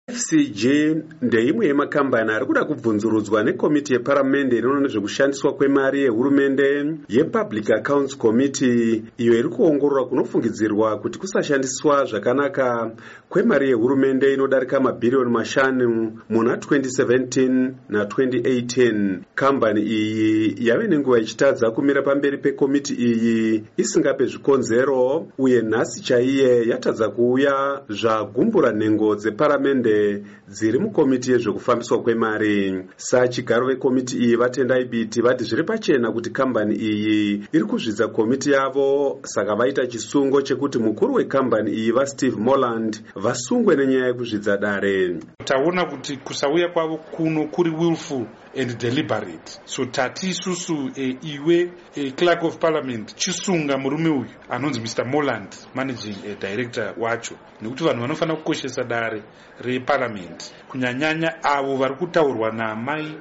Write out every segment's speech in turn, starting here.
FCG ndeimwe yemakambani ari kuda kubvunzurudzwa nekomiti yeparamende inoona nezvekushandiswa kwemari yehurumende yePublic Accounts Committee, iyo iri kuongorora kunofungidzirwa kuti kusashandiswa zvakanaka kwemari yehurumende inodarika mabhiriyoni 5 muna 2017 na2018. Kambani iyi yave nenguva ichitadza kumira pamberi pekomiti iyi isingape zvikonzero, uye nhasi chaiye yatadza kuuya zvagumbura nhengo dzeparamende dziri mukomiti yezvekufambiswa kwemari. Sachigaro vekomiti iyi vatendai biti vati zviri pachena kuti kambani iyi iri kuzvidza komiti yavo, saka vaita chisungo chekuti mukuru wekambani iyi vaSteve Moreland vasungwe nenyaya yekuzvidza dare. Taona kuti kusauya kwavo kuno kuri willful and deliberate. So tati isusu iwe clerk of parliament chisunga murume uyu anonzi Mr. Moreland, managing director wacho, nekuti vanhu vanofana kukoshesa dare reparliament, kunyanyanya avo vari kutaurwa namai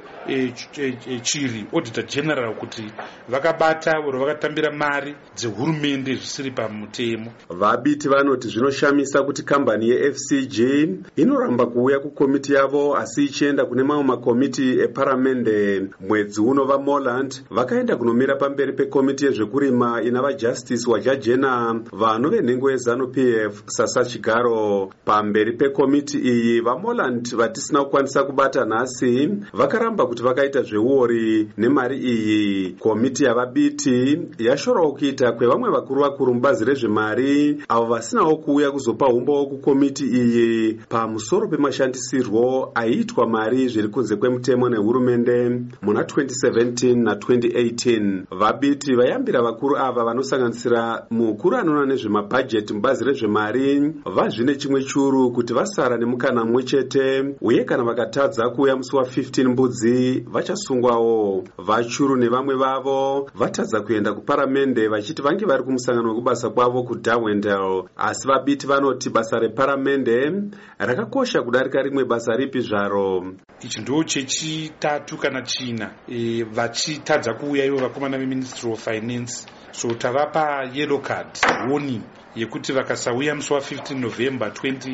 Chiri auditor general kuti vakabata oro vakatambira mari dzehurumende zvisiri pamutemo. Vabiti vanoti zvinoshamisa kuti kambani yeFCG inoramba kuuya kukomiti yavo asi ichienda kune mamwe makomiti eparamende. Mwedzi uno vaMoreland vakaenda kunomira pamberi pekomiti yezvekurima ina vaJustice Wajajena, vano venhengo yeZANU-PF sasachigaro. Pamberi pekomiti iyi vaMoreland vatisina kukwanisa kubata nhasi vakaramba kuti vakaita zveuori nemari iyi. Komiti yavabiti yashorawo kuita kwevamwe vakuru mubazi rezvemari avo vasinawo kuuya kuzopa umbowo kukomiti iyi pamusoro pemashandisirwo aiitwa mari zviri kunze kwemutemo nehurumende muna 2017 na2018. Vabiti vayambira vakuru ava vanosanganisira mukuru anoona nezvemabhajeti mubazi rezvemari vazvine chimwe churu kuti vasara nemukana mumwe chete, uye kana vakatadza kuuya musi wa15 mbudzi vachasungwawo. Vachuru nevamwe vavo vatadza kuenda kuparamende vachiti vange vari kumusangano wekubasa kwavo kuDarwendale, asi vabiti vanoti basa reparamende rakakosha kudarika rimwe basa ripi zvaro. Ichi ndo chechitatu kana china vachitadza kuuya ivo vakomana veMinistry of Finance. So tavapa yellow card warning yekuti vakasauya musi wa15 November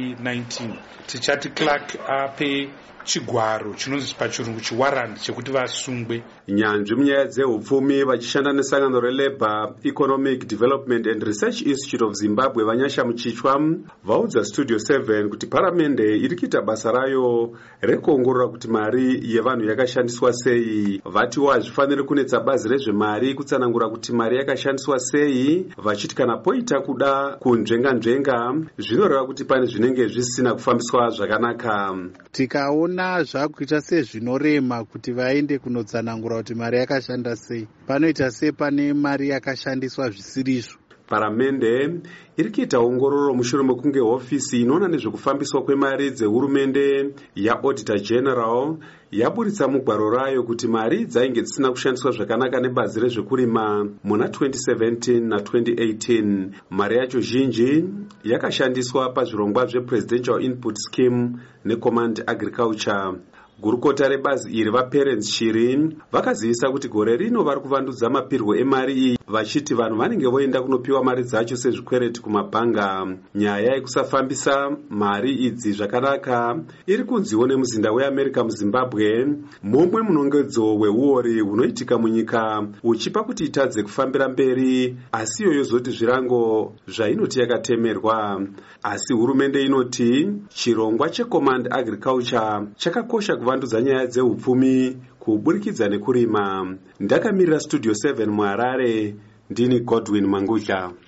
2019 tichati clerk ape chigwaro chinonzi pachirungu chiwarrant chekuti vasungwe. Nyanzvi munyaya dzehupfumi vachishanda nesangano reLabour Economic Development and Research Institute of Zimbabwe vanyasha muchichwa vaudza Studio 7 kuti paramende iri kuita basa rayo rekuongorora kuti mari yevanhu yakashandiswa sei. Vatiwo hazvifaniri kunetsa bazi rezvemari kutsanangura kuti mari yakashandiswa sei, vachiti kana poita kuda kunzvenga zvinoreva kuti pane zvinenge zvisina kufambiswa zvakanaka. Tikaona zvakuita sezvinorema kuti vaende kunotsanangura kuti mari yakashanda sei, panoita sepane mari yakashandiswa zvisirizvo. Paramende iri kuita ongororo mushure mekunge hofisi inoona nezvekufambiswa kwemari dzehurumende yaAuditor General yaburitsa mugwaro rayo kuti mari dzainge dzisina kushandiswa zvakanaka nebazi rezvekurima muna 2017 na2018. Mari yacho zhinji yakashandiswa pazvirongwa zvePresidential Input Scheme neCommand Agriculture. Gurukota rebazi iri vaPerence Chiri vakazivisa kuti gore rino vari kuvandudza mapirwo emari iyi, vachiti vanhu vanenge voenda kunopiwa mari dzacho sezvikwereti kumabhanga. Nyaya yekusafambisa mari idzi zvakanaka iri kunziwo nemuzinda weAmerica muZimbabwe, momwe munongedzo weuori hunoitika munyika uchipa kuti itadze kufambira mberi, asi iyoyo zoti zvirango zvainoti yakatemerwa. Asi hurumende inoti chirongwa cheCommand Agriculture chakakosha kuvandudza nyaya dzehupfumi kuburikidza nekurima. Ndakamirira Studio 7 muHarare, ndini Godwin Mangudya.